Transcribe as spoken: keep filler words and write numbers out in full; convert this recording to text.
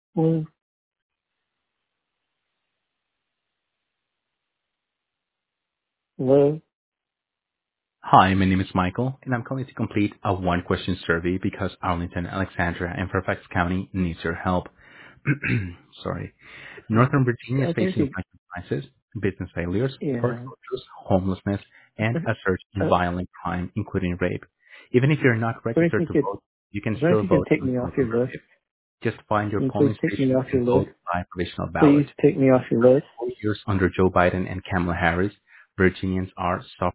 Well, well, Hi, my name is Michael, and I'm calling to complete a one-question survey because Arlington, Alexandria, and Fairfax County needs your help. Sorry. Northern Virginia is I think facing you, financial crisis, business failures, yeah. foreclosures, homelessness, and a surge in Uh, violent crime, including rape. Even if you're not I if registered you to could, vote, you can I if still you could vote take on me off your November list. fifth. Just find your Can you please polling take me station off and your vote list? by provisional Please ballot. take me off your list. Four years under Joe Biden and Kamala Harris, Virginians are suffering